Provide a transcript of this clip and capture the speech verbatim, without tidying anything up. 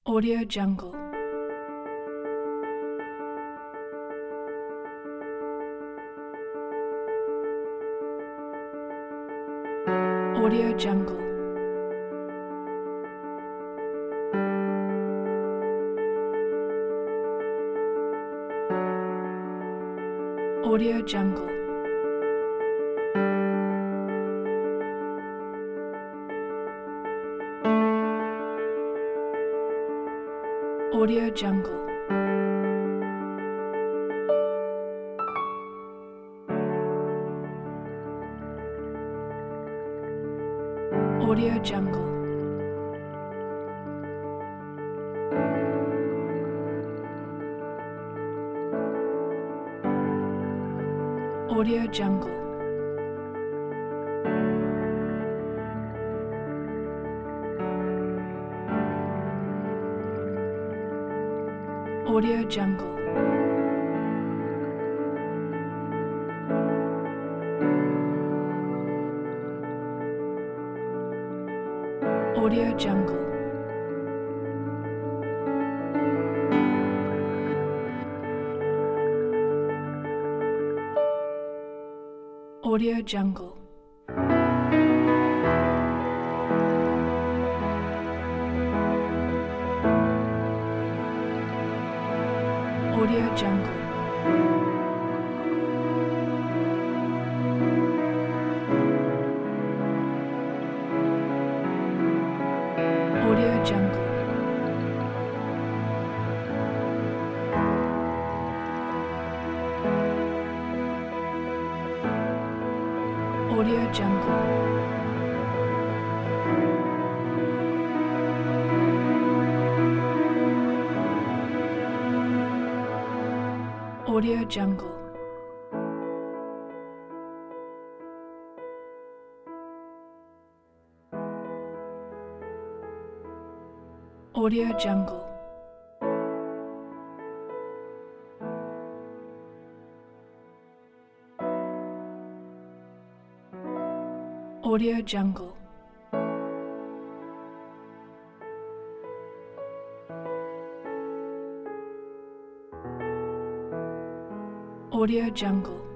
Audio Jungle. Audio Jungle. Audio Jungle. Audio Jungle. Audio Jungle. Audio Jungle. Audio Jungle. Audio Jungle. Audio Jungle. Audio Jungle. Audio Jungle. Audio Jungle. Audio Jungle. Audio Jungle. Audio Jungle. Audio Jungle.